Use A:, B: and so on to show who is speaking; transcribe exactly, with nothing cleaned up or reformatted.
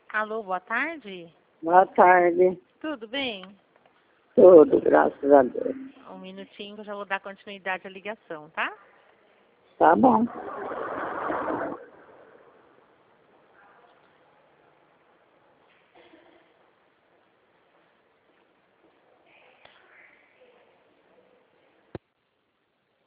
A: Alô, boa tarde.
B: Boa tarde.
A: Tudo bem?
B: Tudo, graças a Deus.
A: Um minutinho que eu já vou dar continuidade à ligação, tá?
B: Tá bom.